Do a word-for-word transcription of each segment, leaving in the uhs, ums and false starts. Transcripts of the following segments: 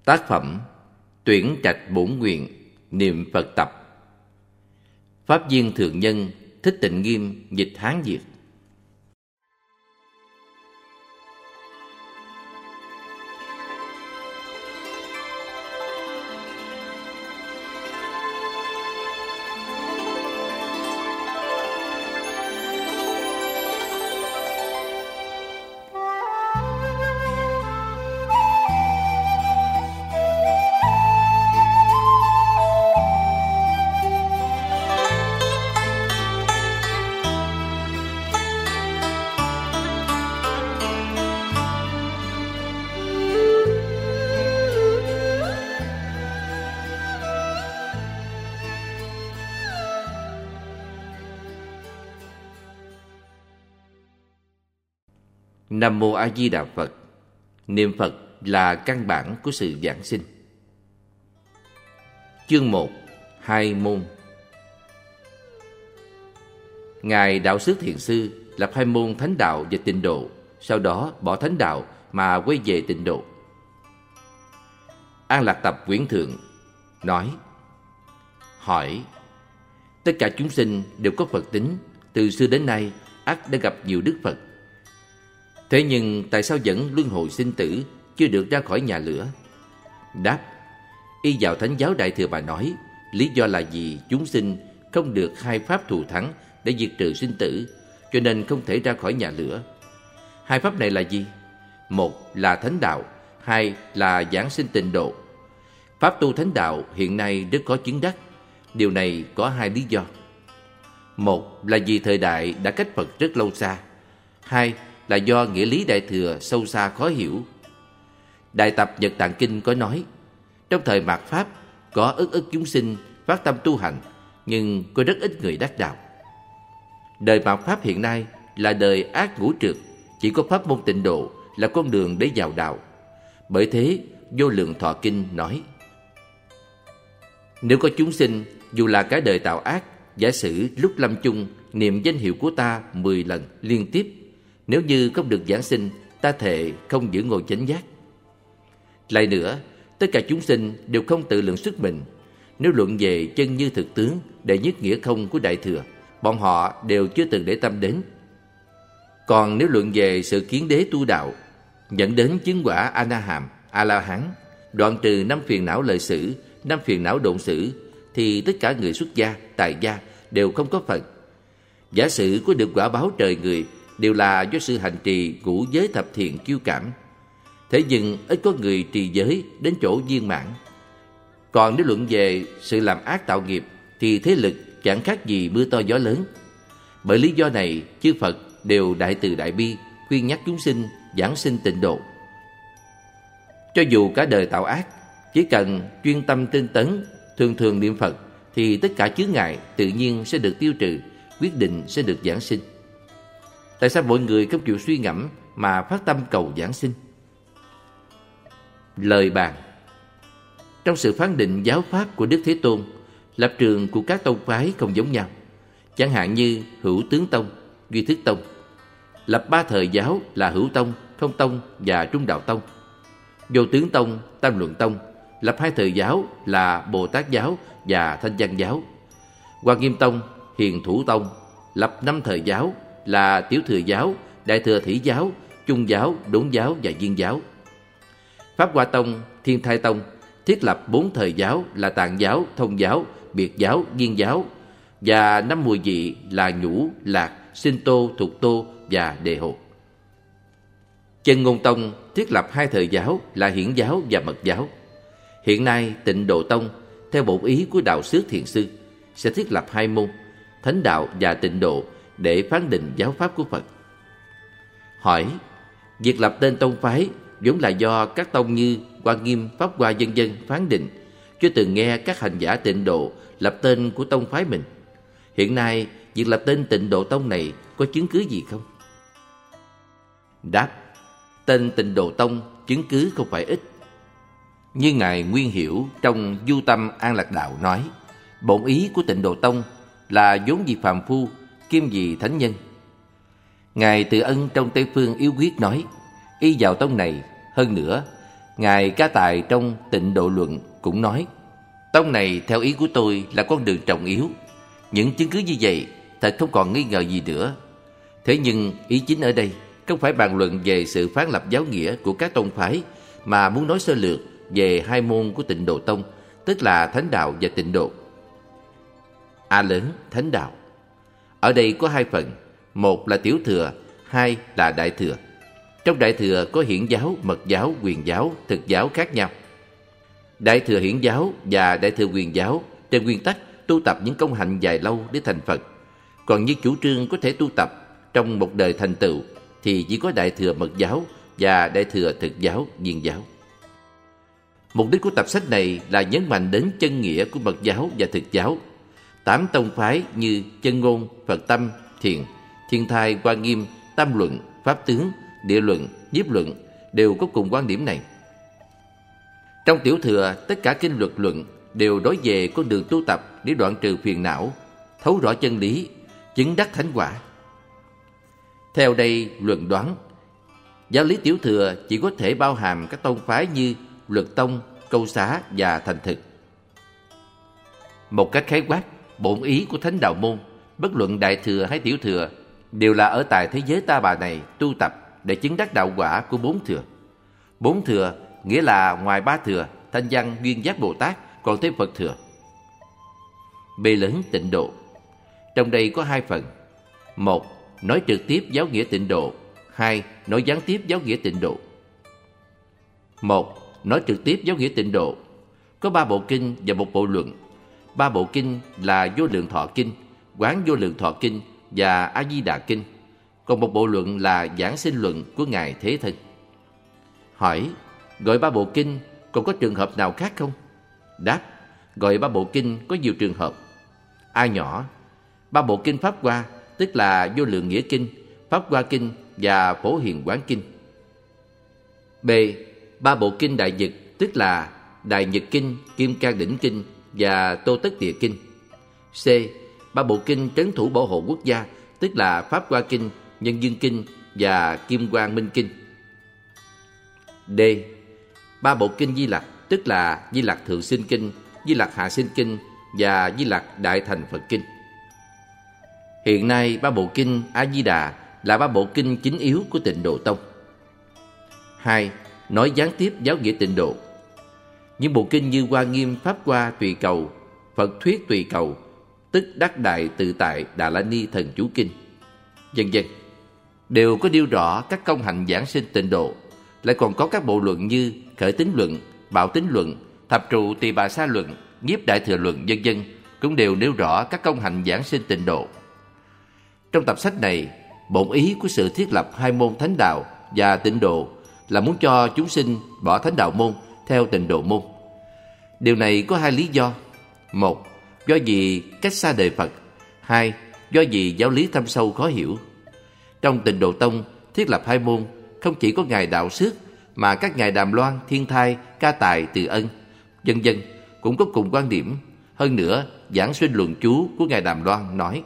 Tác phẩm Tuyển trạch bổn nguyện, niệm Phật tập. Pháp Viên Thượng Nhân, Thích Tịnh Nghiêm, dịch Hán Việt. Nam Mô A Di Đà Phật. Niệm Phật là căn bản của sự giảng sinh. Chương một. Hai môn. Ngài Đạo Xước Thiền Sư lập hai môn Thánh Đạo và Tịnh Độ, sau đó bỏ Thánh Đạo mà quay về Tịnh Độ. An Lạc Tập Quyển Thượng nói: hỏi, tất cả chúng sinh đều có Phật tính, từ xưa đến nay ắt đã gặp nhiều Đức Phật. Thế nhưng tại sao vẫn luân hồi sinh tử, chưa được ra khỏi nhà lửa? Đáp: y vào Thánh giáo Đại Thừa mà nói, lý do là vì chúng sinh không được hai pháp thù thắng để diệt trừ sinh tử, cho nên không thể ra khỏi nhà lửa. Hai pháp này là gì? Một là Thánh Đạo, hai là giảng sinh Tịnh Độ. Pháp tu Thánh Đạo hiện nay rất có chứng đắc. Điều này có hai lý do. Một là vì thời đại đã cách Phật rất lâu xa. Hai là do nghĩa lý Đại Thừa sâu xa khó hiểu. Đại tập Nhật Tạng Kinh có nói, trong thời mạt Pháp có ức ức chúng sinh phát tâm tu hành, nhưng có rất ít người đắc đạo. Đời mạt Pháp hiện nay là đời ác ngũ trược, chỉ có pháp môn Tịnh Độ là con đường để vào đạo. Bởi thế Vô Lượng Thọ Kinh nói, nếu có chúng sinh dù là cả đời tạo ác, giả sử lúc lâm chung niệm danh hiệu của ta mười lần liên tiếp, nếu như không được giảng sinh, ta thệ không giữ ngôi chánh giác. Lại nữa, tất cả chúng sinh đều không tự lượng sức mình. Nếu luận về chân như thực tướng, đệ nhất nghĩa không của Đại Thừa, bọn họ đều chưa từng để tâm đến. Còn nếu luận về sự kiến đế tu đạo, dẫn đến chứng quả A-na-hàm, A-la-hán, đoạn trừ năm phiền não lợi sử, năm phiền não độn sử, thì tất cả người xuất gia, tại gia đều không có Phật. Giả sử có được quả báo trời người, đều là do sự hành trì ngũ giới thập thiện kiêu cảm. Thế nhưng ít có người trì giới đến chỗ viên mãn. Còn nếu luận về sự làm ác tạo nghiệp, thì thế lực chẳng khác gì mưa to gió lớn. Bởi lý do này, chư Phật đều đại từ đại bi, khuyên nhắc chúng sinh giảng sinh Tịnh Độ. Cho dù cả đời tạo ác, chỉ cần chuyên tâm tinh tấn, thường thường niệm Phật, thì tất cả chướng ngại tự nhiên sẽ được tiêu trừ, quyết định sẽ được giảng sinh. Tại sao mọi người không chịu suy ngẫm mà phát tâm cầu giảng sinh? Lời bàn. Trong sự phán định giáo pháp của Đức Thế Tôn, lập trường của các tông phái không giống nhau. Chẳng hạn như Hữu Tướng Tông, Duy Thức Tông lập ba thời giáo là Hữu Tông, Không Tông và Trung Đạo Tông. Vô Tướng Tông, Tam Luận Tông lập hai thời giáo là Bồ Tát giáo và Thanh Văn giáo. Hoa Nghiêm Tông, Hiền Thủ Tông lập năm thời giáo là Tiểu Thừa giáo, Đại Thừa Thí giáo, Trung giáo, Đốn giáo và Viên giáo. Pháp Hoa Tông, Thiên Thai Tông thiết lập bốn thời giáo là Tạng giáo, Thông giáo, Biệt giáo, Viên giáo, và năm mùi vị là Nhũ, Lạc, Sinh Tô, Thục Tô và Đề Hồ. Chân Ngôn Tông thiết lập hai thời giáo là Hiển giáo và Mật giáo. Hiện nay Tịnh Độ Tông theo bổn ý của Đạo Xước Thiền Sư sẽ thiết lập hai môn Thánh Đạo và Tịnh Độ để phán định giáo pháp của Phật. Hỏi, việc lập tên tông phái vốn là do các tông như Hoa Nghiêm, Pháp Hoa vân vân phán định, chưa từng nghe các hành giả Tịnh Độ lập tên của tông phái mình. Hiện nay việc lập tên Tịnh Độ Tông này có chứng cứ gì không? Đáp, tên Tịnh Độ Tông chứng cứ không phải ít. Như Ngài Nguyên Hiểu trong Du Tâm An Lạc Đạo nói, bổn ý của Tịnh Độ Tông là vốn vì phàm phu, kiêm vì thánh nhân. Ngài Từ Ân trong Tây Phương Yếu Quyết nói, y vào tông này, hơn nữa, Ngài Ca Tài trong Tịnh Độ Luận cũng nói: tông này theo ý của tôi là con đường trọng yếu. Những chứng cứ như vậy thật không còn nghi ngờ gì nữa. Thế nhưng ý chính ở đây không phải bàn luận về sự phán lập giáo nghĩa của các tông phái, mà muốn nói sơ lược về hai môn của Tịnh Độ Tông, tức là Thánh Đạo và Tịnh Độ. A lớn, Thánh Đạo. Ở đây có hai phần, một là Tiểu Thừa, hai là Đại Thừa. Trong Đại Thừa có Hiển giáo, Mật giáo, Quyền giáo, Thực giáo khác nhau. Đại Thừa Hiển giáo và Đại Thừa Quyền giáo trên nguyên tắc tu tập những công hạnh dài lâu để thành Phật. Còn như chủ trương có thể tu tập trong một đời thành tựu thì chỉ có Đại Thừa Mật giáo và Đại Thừa Thực giáo, Viên giáo. Mục đích của tập sách này là nhấn mạnh đến chân nghĩa của Mật giáo và Thực giáo. Tám tông phái như Chân Ngôn, Phật Tâm, Thiền, Thiên Thai, Quan Nghiêm, Tâm Luận, Pháp Tướng, Địa Luận, Nhiếp Luận đều có cùng quan điểm này. Trong Tiểu Thừa, tất cả kinh luật luận đều đối về con đường tu tập để đoạn trừ phiền não, thấu rõ chân lý, chứng đắc thánh quả. Theo đây luận đoán, giáo lý Tiểu Thừa chỉ có thể bao hàm các tông phái như Luật Tông, Câu Xá và Thành Thực. Một cách khái quát, bổn ý của Thánh Đạo môn, bất luận Đại Thừa hay Tiểu Thừa, đều là ở tại thế giới ta bà này tu tập để chứng đắc đạo quả của bốn thừa. Bốn thừa nghĩa là ngoài ba thừa, Thanh Văn, Duyên Giác Bồ Tát, còn thêm Phật thừa. B lớn, Tịnh Độ. Trong đây có hai phần. Một, nói trực tiếp giáo nghĩa Tịnh Độ. Hai, nói gián tiếp giáo nghĩa Tịnh Độ. Một, nói trực tiếp giáo nghĩa Tịnh Độ. Có ba bộ kinh và một bộ luận. Ba bộ kinh là Vô Lượng Thọ Kinh, Quán Vô Lượng Thọ Kinh và A Di Đà Kinh. Còn một bộ luận là Giảng Sinh Luận của Ngài Thế Thân. Hỏi, gọi ba bộ kinh còn có trường hợp nào khác không? Đáp, gọi ba bộ kinh có nhiều trường hợp. A nhỏ, ba bộ kinh Pháp Hoa, tức là Vô Lượng Nghĩa Kinh, Pháp Hoa Kinh và Phổ Hiền Quán Kinh. B, ba bộ kinh Đại Nhật, tức là Đại Nhật Kinh, Kim Cang Đỉnh Kinh và Tô Tất Địa Kinh. C, ba bộ kinh Trấn Thủ Bảo Hộ Quốc gia, tức là Pháp Hoa Kinh, Nhân Dương Kinh và Kim Quang Minh Kinh. D, ba bộ kinh Di Lặc, tức là Di Lặc Thượng Sinh Kinh, Di Lặc Hạ Sinh Kinh và Di Lặc Đại Thành Phật Kinh. Hiện nay ba bộ kinh A Di Đà là ba bộ kinh chính yếu của Tịnh Độ Tông. Hai, nói gián tiếp giáo nghĩa Tịnh Độ. Những bộ kinh như Hoa Nghiêm, Pháp Hoa Tùy Cầu, Phật Thuyết Tùy Cầu, tức Đắc Đại Tự Tại Đà La Ni Thần Chú Kinh, vân vân, đều có điêu rõ các công hạnh giảng sinh Tịnh Độ. Lại còn có các bộ luận như Khởi Tín Luận, Bảo Tín Luận, Thập Trụ Tỳ Bà Sa Luận, Nhiếp Đại Thừa Luận, vân vân, cũng đều nêu rõ các công hạnh giảng sinh Tịnh Độ. Trong tập sách này, bổn ý của sự thiết lập hai môn Thánh Đạo và Tịnh Độ là muốn cho chúng sinh bỏ Thánh Đạo môn theo Tịnh Độ môn. Điều này có hai lý do. Một, do vì cách xa đời Phật. Hai, do vì giáo lý thâm sâu khó hiểu. Trong Tịnh Độ Tông thiết lập hai môn, không chỉ có Ngài Đạo Xước mà các ngài Đàm Loan, Thiên Thai, Ca Tài, Từ Ân, vân vân cũng có cùng quan điểm. Hơn nữa, Giảng Sinh Luận Chú của ngài Đàm Loan nói: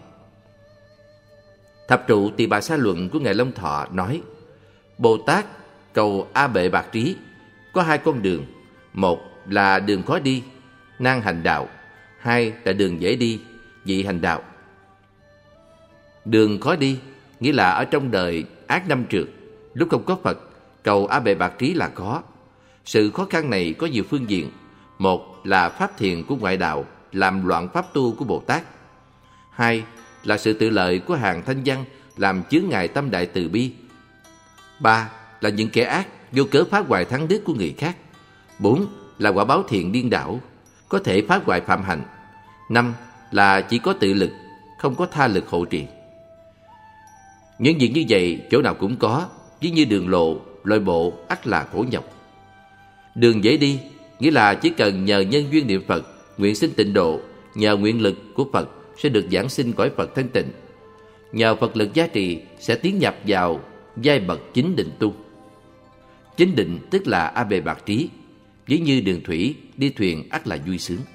Thập Trụ Tỳ Bà Sa Luận của ngài Long Thọ nói: Bồ Tát cầu A Bệ Bạc Trí có hai con đường. Một là đường khó đi, nan hành đạo. Hai là đường dễ đi, dị hành đạo. Đường khó đi nghĩa là ở trong đời ác năm trượt, lúc không có Phật, cầu A Bệ Bạc Trí là khó. Sự khó khăn này có nhiều phương diện. Một là pháp thiền của ngoại đạo làm loạn pháp tu của Bồ Tát. Hai là sự tự lợi của hàng thanh văn làm chướng ngại tâm đại từ bi. Ba là những kẻ ác vô cớ phá hoại thắng đức của người khác. Bốn là quả báo thiện điên đảo, có thể phá hoại phạm hạnh. Năm là chỉ có tự lực, không có tha lực hộ trì. Những việc như vậy chỗ nào cũng có, ví như đường lộ, lội bộ ắt là khổ nhọc. Đường dễ đi nghĩa là chỉ cần nhờ nhân duyên niệm Phật, nguyện sinh tịnh độ, nhờ nguyện lực của Phật sẽ được giảng sinh cõi Phật thanh tịnh. Nhờ Phật lực gia trì sẽ tiến nhập vào giai bậc chính định tu. Chính định tức là A Bệ Bạc Trí, ví như đường thủy, đi thuyền ắt là vui sướng.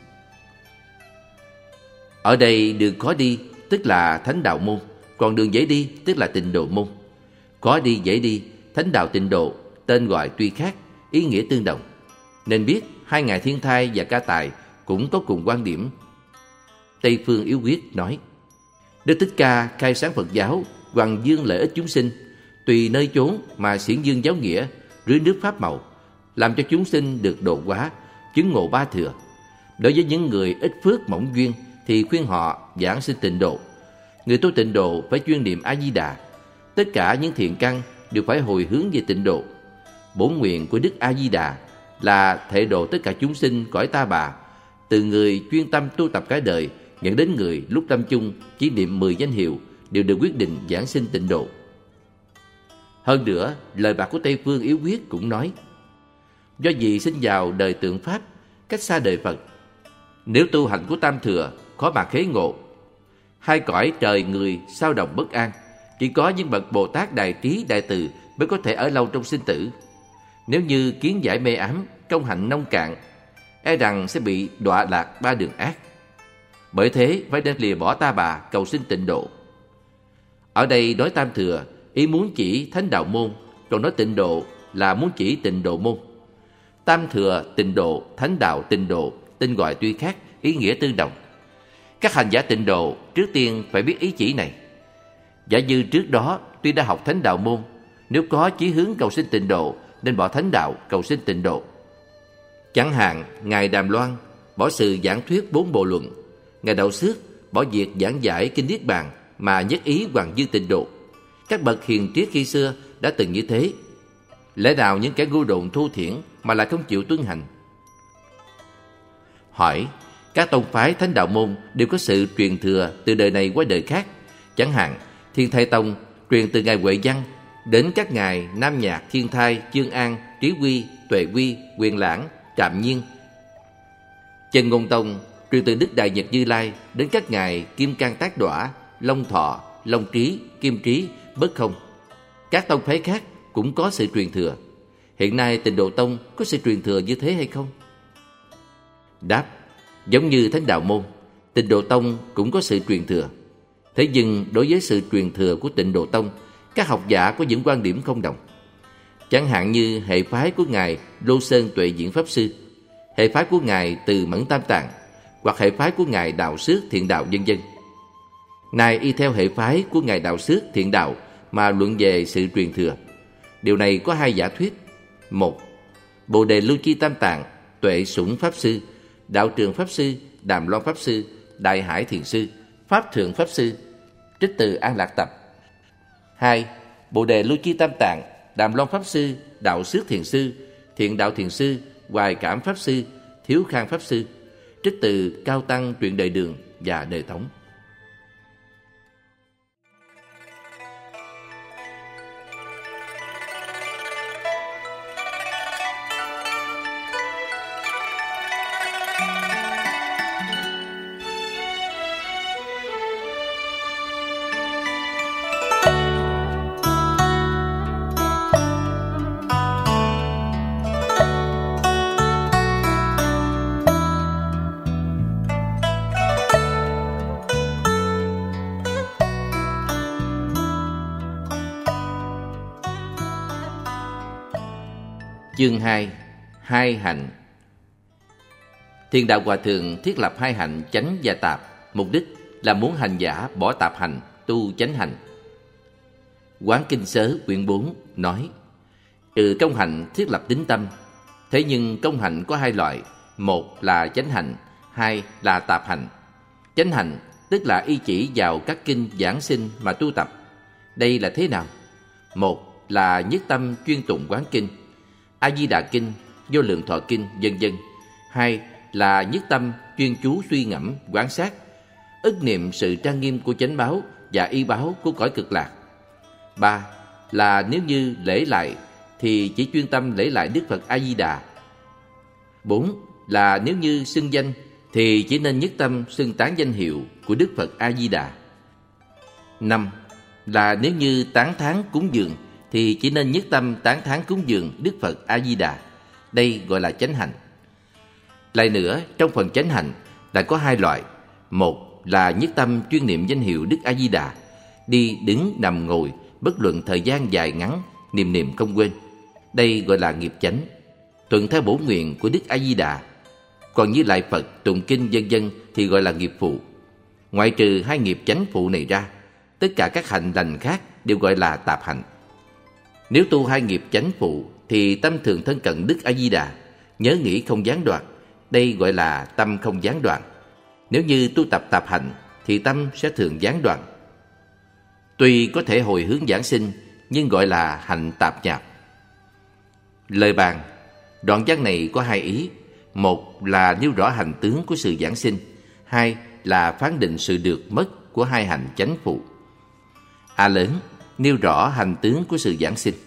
Ở đây đường khó đi tức là Thánh Đạo môn, còn đường dễ đi tức là Tịnh Độ môn. Khó đi dễ đi, Thánh Đạo Tịnh Độ tên gọi tuy khác, ý nghĩa tương đồng. Nên biết hai ngài Thiên Thai và Ca Tài cũng có cùng quan điểm. Tây Phương Yếu Quyết nói: Đức Thích Ca khai sáng Phật giáo, hoằng dương lợi ích chúng sinh, tùy nơi chốn mà xiển dương giáo nghĩa, rưới nước pháp màu, làm cho chúng sinh được độ hóa, chứng ngộ ba thừa. Đối với những người ít phước mỏng duyên thì khuyên họ giảng sinh tịnh độ. Người tu tịnh độ phải chuyên niệm A Di Đà. Tất cả những thiện căn đều phải hồi hướng về tịnh độ. Bổn nguyện của Đức A Di Đà là thể độ tất cả chúng sinh cõi ta bà, từ người chuyên tâm tu tập cả đời nhận đến người lúc tâm chung chỉ niệm mười danh hiệu đều được quyết định giảng sinh tịnh độ. Hơn nữa, lời bạc của Tây Phương Yếu Quyết cũng nói: Do vì sinh vào đời tượng Pháp, cách xa đời Phật, nếu tu hành của Tam Thừa khó mà khế ngộ. Hai cõi trời người sao động bất an, chỉ có những bậc Bồ Tát đại trí đại từ mới có thể ở lâu trong sinh tử. Nếu như kiến giải mê ám, công hạnh nông cạn, e rằng sẽ bị đọa lạc ba đường ác. Bởi thế phải nên lìa bỏ ta bà, cầu sinh tịnh độ. Ở đây nói Tam Thừa ý muốn chỉ thánh đạo môn, còn nói tịnh độ là muốn chỉ tịnh độ môn. Tam Thừa tịnh độ, thánh đạo tịnh độ, tên gọi tuy khác, ý nghĩa tương đồng. Các hành giả tịnh độ trước tiên phải biết ý chỉ này. Giả như trước đó tuy đã học thánh đạo môn, nếu có chí hướng cầu sinh tịnh độ nên bỏ thánh đạo cầu sinh tịnh độ. Chẳng hạn ngài Đàm Loan bỏ sự giảng thuyết bốn bộ luận, ngài Đậu Xước bỏ việc giảng giải kinh Niết Bàn mà nhất ý hoằng dương tịnh độ. Các bậc hiền triết khi xưa đã từng như thế. Lẽ nào những kẻ ngu độn thô thiển mà lại không chịu tuân hành? Hỏi: Các tông phái thánh đạo môn đều có sự truyền thừa từ đời này qua đời khác. Chẳng hạn Thiên Thai Tông truyền từ ngài Huệ Văn đến các ngài Nam Nhạc, Thiên Thai, Chương An, Trí Quy, Tuệ Quy, Quyền Lãng, Trạm Nhiên. Chân Ngôn Tông truyền từ Đức Đại Nhật Như Lai đến các ngài Kim Cang Tác Đọa, Long Thọ, Long Trí, Kim Trí, Bất Không. Các tông phái khác cũng có sự truyền thừa. Hiện nay Tịnh Độ Tông có sự truyền thừa như thế hay không? Đáp: Giống như thánh đạo môn, Tịnh Độ Tông cũng có sự truyền thừa. Thế nhưng đối với sự truyền thừa của Tịnh Độ Tông, các học giả có những quan điểm không đồng. Chẳng hạn như hệ phái của ngài Lô Sơn Tuệ Diễn Pháp Sư, hệ phái của ngài Từ Mẫn Tam Tạng, hoặc hệ phái của ngài Đạo Xước Thiện Đạo, vân vân. Này y theo hệ phái của ngài Đạo Xước Thiện Đạo mà luận về sự truyền thừa. Điều này có hai giả thuyết. Một, Bồ Đề Lưu Chi Tam Tạng, Tuệ Sủng Pháp Sư, Đạo Trường Pháp Sư, Đàm Loan Pháp Sư, Đại Hải Thiền Sư, Pháp Thượng Pháp Sư, trích từ An Lạc Tập. Hai, Bồ Đề Lưu Chi Tam Tạng, Đàm Loan Pháp Sư, Đạo Xước Thiền Sư, Thiện Đạo Thiền Sư, Hoài Cảm Pháp Sư, Thiếu Khang Pháp Sư, trích từ Cao Tăng Truyện Đời Đường và Đời Thống. Chương hai. Hai hạnh. Thiền Đạo Hòa Thượng thiết lập hai hạnh chánh và tạp, mục đích là muốn hành giả bỏ tạp hành, tu chánh hành. Quán Kinh Sớ quyển bốn nói: Trừ công hạnh thiết lập tín tâm. Thế nhưng công hạnh có hai loại, một là chánh hạnh, hai là tạp hạnh. Chánh hạnh tức là y chỉ vào các kinh giảng sinh mà tu tập. Đây là thế nào? Một là nhất tâm chuyên tụng quán kinh, A Di Đà Kinh, Vô Lượng Thọ Kinh, vân vân. Hai là nhất tâm chuyên chú suy ngẫm, quán sát, ức niệm sự trang nghiêm của chánh báo và y báo của cõi Cực Lạc. Ba là nếu như lễ lại thì chỉ chuyên tâm lễ lại Đức Phật A Di Đà. Bốn là nếu như xưng danh thì chỉ nên nhất tâm xưng tán danh hiệu của Đức Phật A Di Đà. Năm là nếu như tán thán cúng dường thì chỉ nên nhất tâm tán thán cúng dường Đức Phật A Di Đà. Đây gọi là chánh hạnh. Lại nữa, trong phần chánh hạnh đã có hai loại. Một là nhất tâm chuyên niệm danh hiệu Đức A Di Đà, đi đứng nằm ngồi bất luận thời gian dài ngắn, niệm niệm không quên. Đây gọi là nghiệp chánh. thuận theo bổn nguyện của Đức A Di Đà. Còn như lại Phật, tụng kinh vân vân thì gọi là nghiệp phụ. Ngoại trừ hai nghiệp chánh phụ này ra, tất cả các hạnh lành khác đều gọi là tạp hạnh. Nếu tu hai nghiệp chánh phụ thì tâm thường thân cận Đức A Di Đà, nhớ nghĩ không gián đoạn, đây gọi là tâm không gián đoạn. Nếu như tu tập tạp hạnh thì tâm sẽ thường gián đoạn. Tuy có thể hồi hướng giảng sinh, nhưng gọi là hạnh tạp nhạp. Lời bàn, đoạn văn này có hai ý. Một là nêu rõ hành tướng của sự giảng sinh, hai là phán định sự được mất của hai hành chánh phụ. A lớn nêu rõ hành tướng của sự giảng sinh.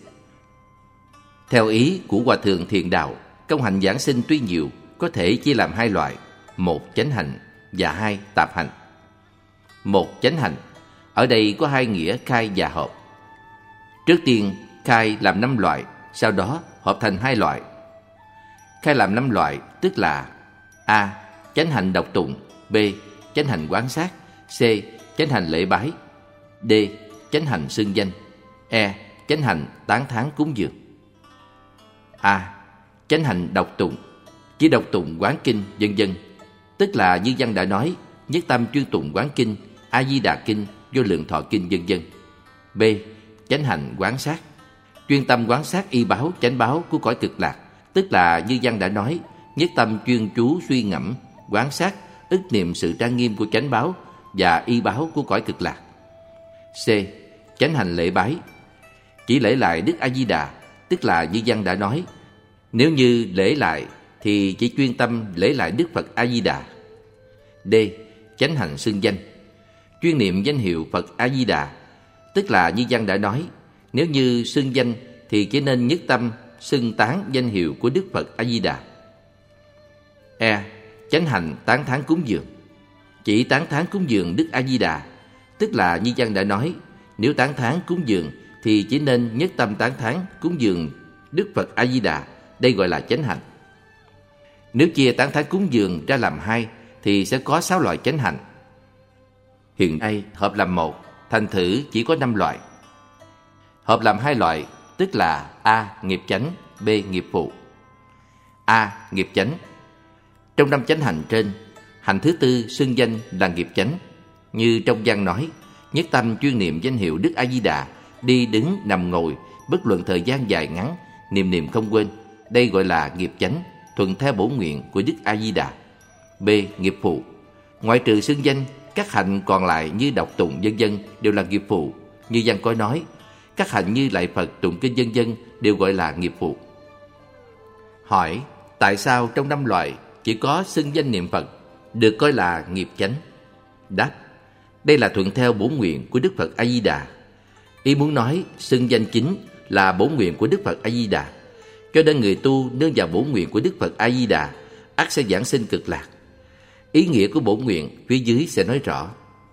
Theo ý của Hòa Thượng Thiện Đạo, công hạnh giảng sinh tuy nhiều, có thể chia làm hai loại: một chánh hạnh và hai tạp hạnh. Một chánh hạnh, ở đây có hai nghĩa khai và hợp. Trước tiên, khai làm năm loại, sau đó hợp thành hai loại. Khai làm năm loại tức là: A. Chánh hạnh đọc tụng, B. Chánh hạnh quán sát, C. Chánh hạnh lễ bái, D. Chánh hạnh xưng danh, E. Chánh hạnh tán thán cúng dường. A. Chánh hạnh đọc tụng, chỉ đọc tụng quán kinh vân vân, tức là như văn đã nói, nhất tâm chuyên tụng quán kinh, A Di Đà kinh, Vô Lượng Thọ kinh vân vân. B. Chánh hạnh quán sát, chuyên tâm quán sát y báo chánh báo của cõi cực lạc, tức là như văn đã nói, nhất tâm chuyên chú suy ngẫm quán sát ức niệm sự trang nghiêm của chánh báo và y báo của cõi cực lạc. C. Chánh hành lễ bái, chỉ lễ lại Đức A Di Đà, tức là như văn đã nói, nếu như lễ lại thì chỉ chuyên tâm lễ lại Đức Phật A Di Đà. D. Chánh hành xưng danh, chuyên niệm danh hiệu Phật A Di Đà, tức là như văn đã nói, nếu như xưng danh thì chỉ nên nhất tâm xưng tán danh hiệu của Đức Phật A Di Đà. E. Chánh hành tán thán cúng dường, chỉ tán thán cúng dường Đức A Di Đà, tức là như văn đã nói, nếu tán thán cúng dường thì chỉ nên nhất tâm tán thán cúng dường Đức Phật A Di Đà, đây gọi là chánh hạnh. Nếu chia tán thán cúng dường ra làm hai thì sẽ có sáu loại chánh hạnh. Hiện nay hợp làm một, thành thử chỉ có năm loại. Hợp làm hai loại tức là: A. Nghiệp chánh, B. Nghiệp phụ. A. Nghiệp chánh. Trong năm chánh hành trên, hành thứ tư xưng danh là nghiệp chánh. Như trong văn nói, nhất tâm chuyên niệm danh hiệu Đức A Di Đà, đi đứng nằm ngồi, bất luận thời gian dài ngắn, niệm niệm không quên, đây gọi là nghiệp chánh, thuận theo bổn nguyện của Đức A Di Đà. B. Nghiệp phụ. Ngoại trừ xưng danh, các hạnh còn lại như đọc tụng vân vân đều là nghiệp phụ. Như văn có nói, các hạnh như lạy Phật, tụng kinh vân vân đều gọi là nghiệp phụ. Hỏi, tại sao trong năm loại chỉ có xưng danh niệm Phật được coi là nghiệp chánh? Đáp, đây là thuận theo bổn nguyện của Đức Phật A Di Đà. Ý muốn nói xưng danh chính là bổn nguyện của Đức Phật A Di Đà, cho nên người tu nương vào bổn nguyện của Đức Phật A Di Đà ắt sẽ giảng sinh cực lạc. Ý nghĩa của bổn nguyện phía dưới sẽ nói rõ.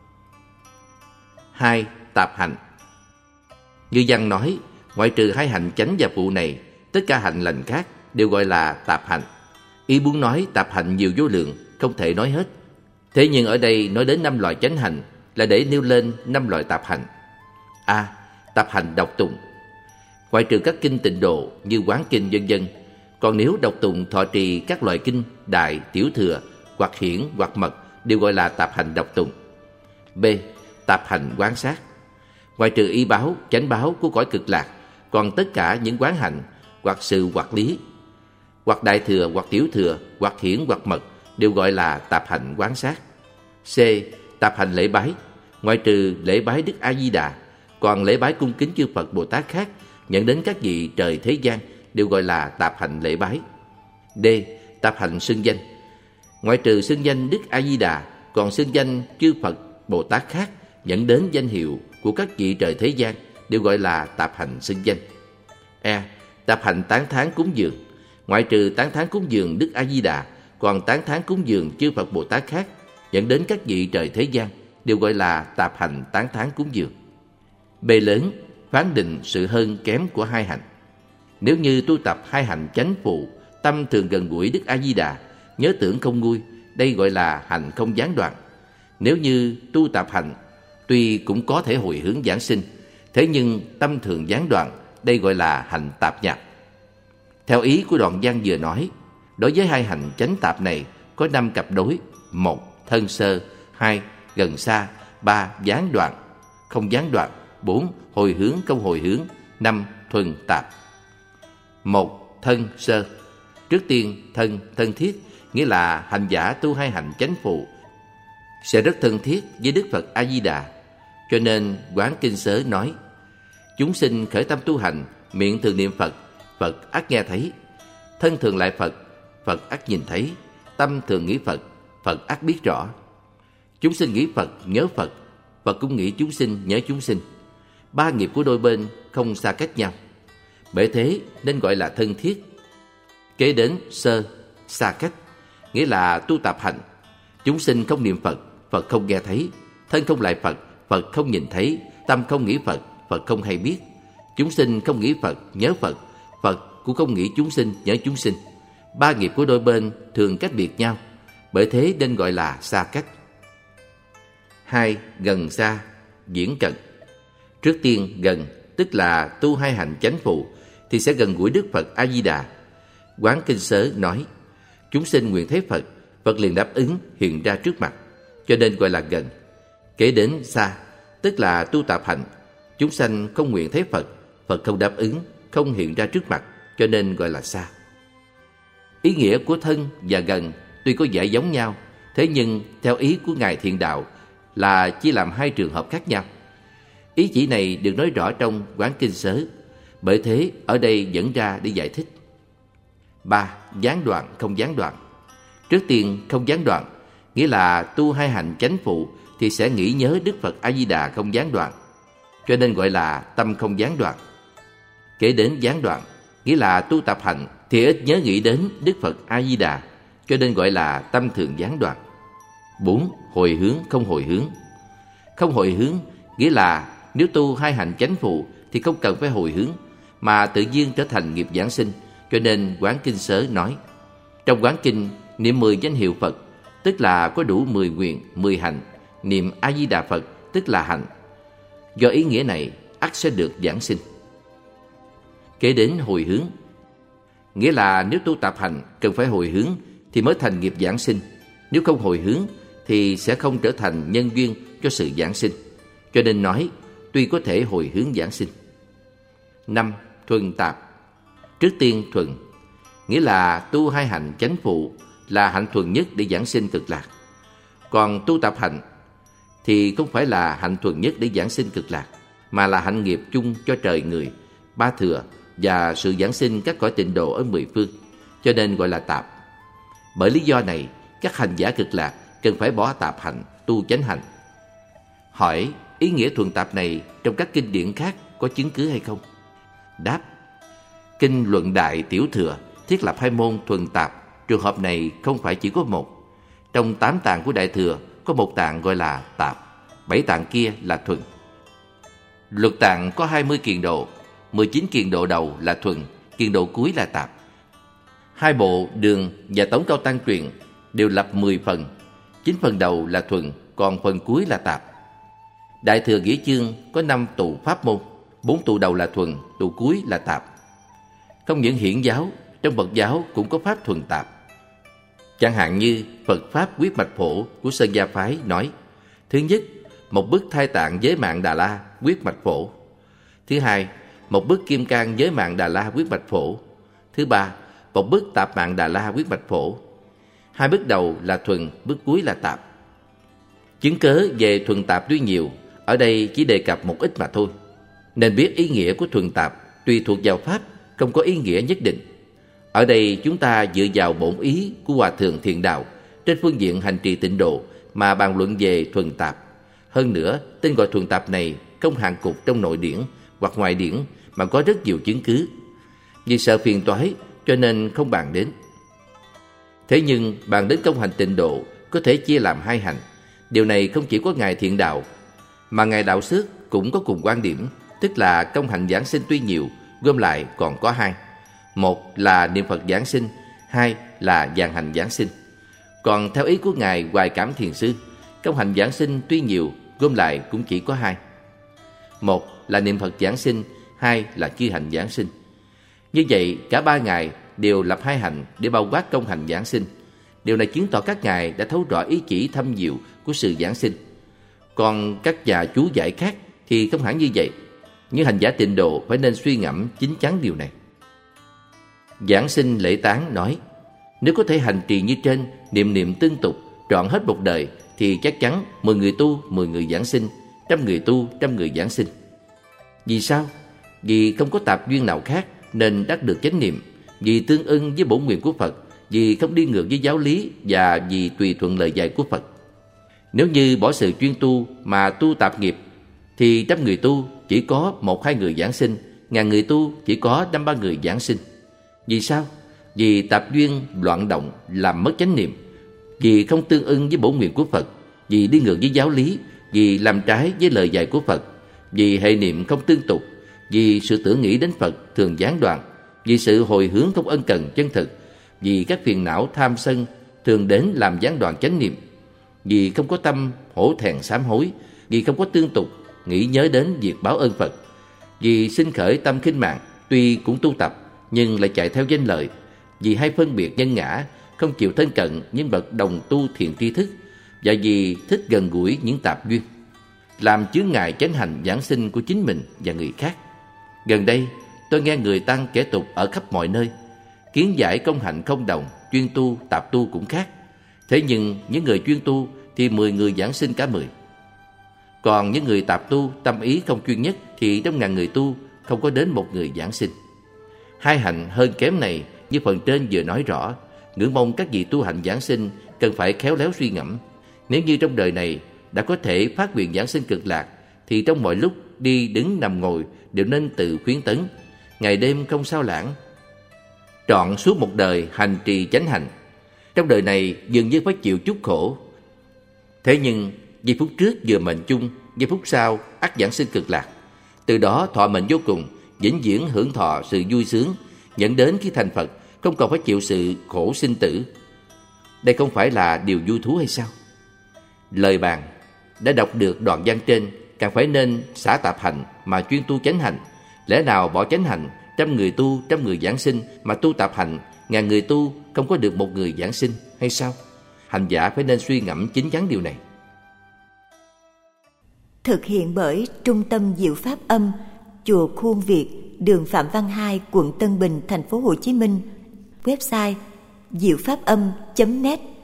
Hai. Tạp hạnh. Như văn nói, ngoại trừ hai hạnh chánh và phụ này, tất cả hạnh lành khác đều gọi là tạp hạnh. Ý muốn nói tạp hạnh nhiều vô lượng, không thể nói hết. Thế nhưng ở đây nói đến năm loại chánh hạnh là để nêu lên năm loại tạp hạnh. A. Tạp hạnh đọc tụng. Ngoại trừ các kinh tịnh độ như quán kinh vân vân, còn nếu đọc tụng thọ trì các loại kinh đại, tiểu thừa, hoặc hiển hoặc mật đều gọi là tạp hành đọc tụng. B. Tạp hành quán sát. Ngoài trừ y báo, chánh báo của cõi cực lạc, còn tất cả những quán hạnh hoặc sự hoặc lý, hoặc đại thừa hoặc tiểu thừa, hoặc hiển hoặc mật đều gọi là tạp hạnh quán sát. C. Tạp hành lễ bái. Ngoài trừ lễ bái Đức A Di Đà, còn lễ bái cung kính chư Phật Bồ Tát khác nhận đến các vị trời thế gian đều gọi là tạp hạnh lễ bái. D. Tạp hạnh xưng danh. Ngoại trừ xưng danh Đức A Di Đà, còn xưng danh chư Phật Bồ Tát khác dẫn đến danh hiệu của các vị trời thế gian đều gọi là tạp hạnh xưng danh. E. Tạp hạnh tán thán cúng dường. Ngoại trừ tán thán cúng dường Đức A Di Đà, còn tán thán cúng dường chư Phật Bồ Tát khác dẫn đến các vị trời thế gian đều gọi là tạp hạnh tán thán cúng dường. B lớn, phán định sự hơn kém của hai hạnh. Nếu như tu tập hai hạnh chánh phụ, tâm thường gần gũi Đức A Di Đà, nhớ tưởng không nguôi, đây gọi là hạnh không gián đoạn. Nếu như tu tập hạnh, tuy cũng có thể hồi hướng giảng sinh, thế nhưng tâm thường gián đoạn, đây gọi là hạnh tạp nhạp. Theo ý của đoạn văn vừa nói, đối với hai hành chánh tạp này có năm cặp đối: một, thân sơ; hai, gần xa; ba, gián đoạn, không gián đoạn; bốn, hồi hướng không hồi hướng; năm, thuần tạp. Một, thân sơ. Trước tiên, thân, thân thiết, nghĩa là hành giả tu hai hành chánh phụ sẽ rất thân thiết với Đức Phật A Di Đà. Cho nên Quán Kinh Sớ nói: chúng sinh khởi tâm tu hành, miệng thường niệm Phật, Phật ắt nghe thấy; thân thường lại Phật, Phật ắt nhìn thấy; tâm thường nghĩ Phật, Phật ắt biết rõ. Chúng sinh nghĩ Phật, nhớ Phật, Phật cũng nghĩ chúng sinh, nhớ chúng sinh. Ba nghiệp của đôi bên không xa cách nhau, bởi thế nên gọi là thân thiết. Kế đến sơ, xa cách, nghĩa là tu tạp hành. Chúng sinh không niệm Phật, Phật không nghe thấy; thân không lại Phật, Phật không nhìn thấy; tâm không nghĩ Phật, Phật không hay biết. Chúng sinh không nghĩ Phật, nhớ Phật, Phật cũng không nghĩ chúng sinh, nhớ chúng sinh. Ba nghiệp của đôi bên thường cách biệt nhau, bởi thế nên gọi là xa cách. Hai, gần xa, diễn cận. Trước tiên gần, tức là tu hai hành chánh phụ thì sẽ gần gũi Đức Phật A Di Đà. Quán Kinh Sớ nói: chúng sinh nguyện thấy Phật, Phật liền đáp ứng hiện ra trước mặt, cho nên gọi là gần. Kế đến xa, tức là tu tạp hành. Chúng sanh không nguyện thấy Phật, Phật không đáp ứng, không hiện ra trước mặt, cho nên gọi là xa. Ý nghĩa của thân và gần tuy có vẻ giống nhau, thế nhưng theo ý của Ngài Thiện Đạo là chia làm hai trường hợp khác nhau. Ý chỉ này được nói rõ trong Quán Kinh Sớ, bởi thế ở đây dẫn ra để giải thích. Ba, gián đoạn không gián đoạn. Trước tiên, không gián đoạn, nghĩa là tu hai hành chánh phụ thì sẽ nghĩ nhớ Đức Phật A Di Đà không gián đoạn, cho nên gọi là tâm không gián đoạn. Kể đến gián đoạn, nghĩa là tu tập hành thì ít nhớ nghĩ đến Đức Phật A Di Đà, cho nên gọi là tâm thường gián đoạn. Bốn, hồi hướng không hồi hướng. Không hồi hướng nghĩa là nếu tu hai hành chánh phụ thì không cần phải hồi hướng, mà tự nhiên trở thành nghiệp giảng sinh, cho nên Quán Kinh Sớ nói: trong Quán Kinh niệm mười danh hiệu Phật, tức là có đủ mười nguyện, mười hành. Niệm A Di Đà Phật tức là hành. Do ý nghĩa này ắt sẽ được giảng sinh. Kế đến hồi hướng, nghĩa là nếu tu tạp hành cần phải hồi hướng thì mới thành nghiệp giảng sinh. Nếu không hồi hướng thì sẽ không trở thành nhân duyên cho sự giảng sinh, cho nên nói tuy có thể hồi hướng giảng sinh. Năm, thuần tạp. Trước tiên thuần, nghĩa là tu hai hành chánh phụ là hạnh thuần nhất để giảng sinh cực lạc. Còn tu tạp hành thì không phải là hạnh thuần nhất để giảng sinh cực lạc, mà là hạnh nghiệp chung cho trời người, ba thừa và sự giảng sinh các cõi tịnh độ ở mười phương, cho nên gọi là tạp. Bởi lý do này, các hành giả cực lạc cần phải bỏ tạp hành, tu chánh hành. Hỏi, ý nghĩa thuần tạp này trong các kinh điển khác có chứng cứ hay không? Đáp, Kinh Luận Đại Tiểu Thừa thiết lập hai môn thuần tạp. Trường hợp này không phải chỉ có một. Trong tám tạng của Đại Thừa có một tạng gọi là tạp, bảy tạng kia là thuần. Luật tạng có hai mươi kiền độ, mười chín kiền độ đầu là thuần, kiền độ cuối là tạp. Hai bộ Đường và Tống Cao Tăng Truyền đều lập mười phần, chín phần đầu là thuần, còn phần cuối là tạp. Đại Thừa Nghĩa Chương có năm tụ pháp môn, bốn tụ đầu là thuần, tụ cuối là tạp. Không những hiển giáo, trong Phật giáo cũng có pháp thuần tạp. Chẳng hạn như Phật Pháp Quyết Mạch Phổ của Sơn Gia Phái nói: thứ nhất, một bức Thai Tạng Giới Mạng Đà La Quyết Mạch Phổ. Thứ hai, một bức Kim Cang Giới Mạng Đà La Quyết Mạch Phổ. Thứ ba, một bức Tạp Mạng Đà La Quyết Mạch Phổ. Hai bức đầu là thuần, bức cuối là tạp. Chứng cớ về thuần tạp tuy nhiều, ở đây chỉ đề cập một ít mà thôi. Nên biết ý nghĩa của thuần tạp tùy thuộc vào pháp, không có ý nghĩa nhất định. Ở đây chúng ta dựa vào bổn ý của Hòa Thượng Thiện Đạo trên phương diện hành trì tịnh độ mà bàn luận về thuần tạp. Hơn nữa, tên gọi thuần tạp này không hạn cục trong nội điển hoặc ngoại điển mà có rất nhiều chứng cứ. Vì sợ phiền toái cho nên không bàn đến. Thế nhưng bàn đến công hành tịnh độ có thể chia làm hai hành. Điều này không chỉ có Ngài Thiện Đạo, mà Ngài Đạo Xước cũng có cùng quan điểm, tức là công hành giảng sinh tuy nhiều, gom lại còn có hai. Một là niệm Phật giảng sinh, hai là vạn hành giảng sinh. Còn theo ý của Ngài Hoài Cảm Thiền Sư, công hành giảng sinh tuy nhiều, gom lại cũng chỉ có hai. Một là niệm Phật giảng sinh, hai là chư hành giảng sinh. Như vậy cả ba Ngài đều lập hai hành để bao quát công hành giảng sinh. Điều này chứng tỏ các ngài đã thấu rõ ý chỉ thâm diệu của sự giảng sinh. Còn các nhà chú giải khác thì không hẳn như vậy. Những hành giả tịnh độ phải nên suy ngẫm chín chắn điều này. Giảng sinh Lễ Tán nói, nếu có thể hành trì như trên, niệm niệm tương tục, trọn hết một đời, thì chắc chắn mười người tu, mười người giảng sinh, trăm người tu, trăm người giảng sinh. Vì sao? Vì không có tạp duyên nào khác nên đắc được chánh niệm, vì tương ưng với bổn nguyện của Phật, vì không đi ngược với giáo lý và vì tùy thuận lời dạy của Phật. Nếu như bỏ sự chuyên tu mà tu tạp nghiệp, thì trăm người tu chỉ có một hai người giảng sinh, ngàn người tu chỉ có năm ba người giảng sinh. Vì sao? Vì tạp duyên loạn động làm mất chánh niệm, vì không tương ưng với bổn nguyện của Phật, vì đi ngược với giáo lý, vì làm trái với lời dạy của Phật, vì hệ niệm không tương tục, vì sự tưởng nghĩ đến Phật thường gián đoạn, vì sự hồi hướng không ân cần chân thực, vì các phiền não tham sân thường đến làm gián đoạn chánh niệm, vì không có tâm hổ thẹn sám hối, vì không có tương tục nghĩ nhớ đến việc báo ơn Phật, vì sinh khởi tâm khinh mạng, tuy cũng tu tập nhưng lại chạy theo danh lợi, vì hay phân biệt nhân ngã, không chịu thân cận những bậc đồng tu thiện tri thức, và vì thích gần gũi những tạp duyên, làm chướng ngại chánh hành giảng sinh của chính mình và người khác. Gần đây, tôi nghe người tăng kể tục ở khắp mọi nơi, kiến giải công hạnh không đồng, chuyên tu, tạp tu cũng khác. Thế nhưng những người chuyên tu thì mười người giảng sinh cả mười. Còn những người tạp tu, tâm ý không chuyên nhất thì trong ngàn người tu không có đến một người giảng sinh. Hai hạnh hơn kém này như phần trên vừa nói rõ, ngưỡng mong các vị tu hành giảng sinh cần phải khéo léo suy ngẫm. Nếu như trong đời này đã có thể phát nguyện giảng sinh cực lạc, thì trong mọi lúc đi đứng nằm ngồi đều nên tự khuyến tấn, ngày đêm không sao lãng, trọn suốt một đời hành trì chánh hành. Trong đời này dường như phải chịu chút khổ, thế nhưng giây phút trước vừa mệnh chung, giây phút sau ắt giảng sinh cực lạc. Từ đó thọ mệnh vô cùng, vĩnh viễn hưởng thọ sự vui sướng, dẫn đến khi thành Phật không còn phải chịu sự khổ sinh tử. Đây không phải là điều vui thú hay sao? Lời bàn đã đọc được đoạn văn trên, càng phải nên xả tạp hành mà chuyên tu chánh hành. Lẽ nào bỏ chánh hành, trăm người tu, trăm người giảng sinh, mà tu tạp hành, ngàn người tu không có được một người giảng sinh hay sao? Hành giả phải nên suy ngẫm chín chắn điều này. Thực hiện bởi Trung tâm Diệu Pháp Âm, Chùa Khuôn Việt, đường Phạm Văn Hai, quận Tân Bình, thành phố Hồ Chí Minh. Website diệu pháp âm chấm net.